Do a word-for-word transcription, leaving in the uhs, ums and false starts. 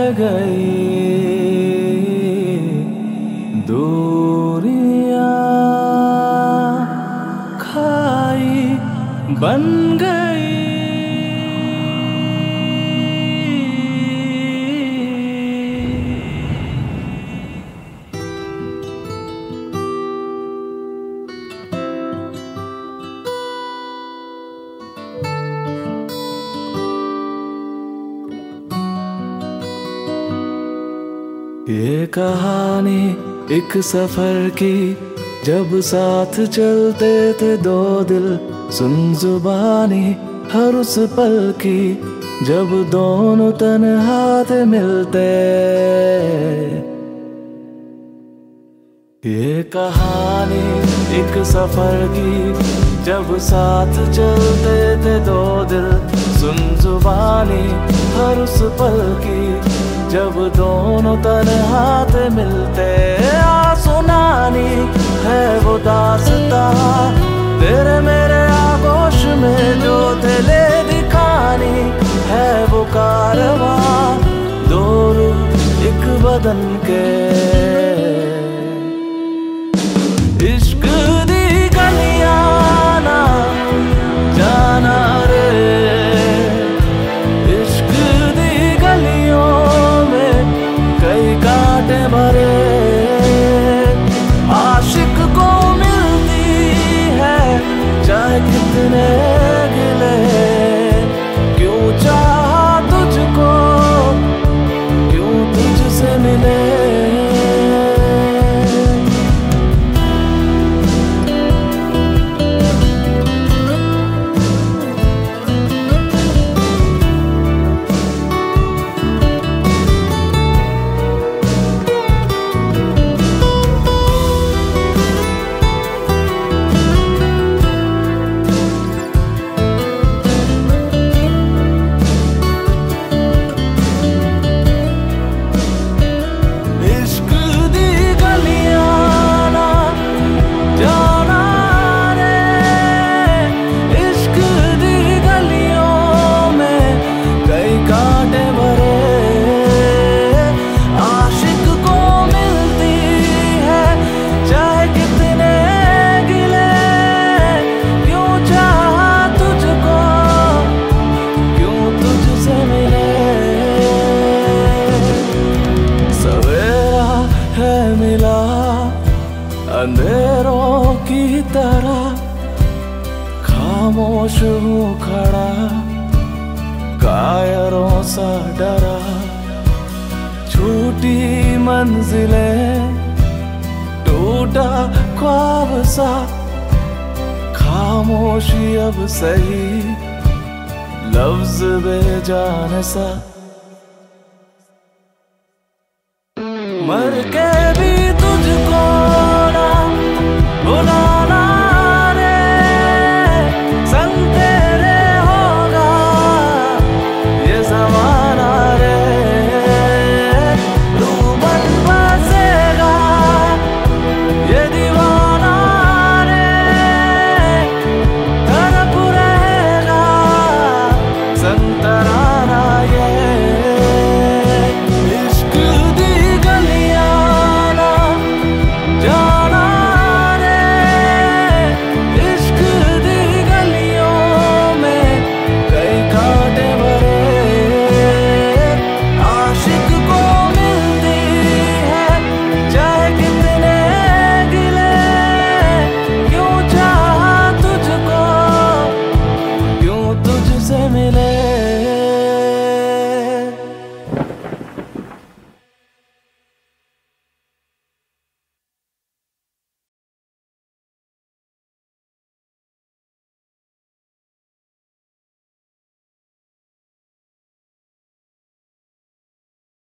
गई दूरियां, खाई बन गई। ये कहानी एक सफर की, जब साथ चलते थे दो दिल, सुन जुबानी हर उस पल की, जब दोनों तन्हा थे मिलते। ये कहानी एक सफर की, जब साथ चलते थे दो दिल, सुन जुबानी हर उस पल की, जब दोनों तन्हा थे मिलते। आ सुनानी है वो दास्तां, तेरे मेरे आगोश में जो थे ले दिखानी है वो कारवां, दो रूह एक बदन के। इश्क दी गलियां ना जाना रे, इश्क दी गलियों में कई कांटे भरे। आशिक को मिलती है चाहे कितने गिले, क्यों चाहा तुझको, क्यों तुझसे मिले। अंधेरों की तरह खामोश हूँ खड़ा, कायरों सा डरा। छूटी मंजिलें, टूटा ख्वाब सा, खामोशी अब सही, लफ्ज बेजान सा। मर के भी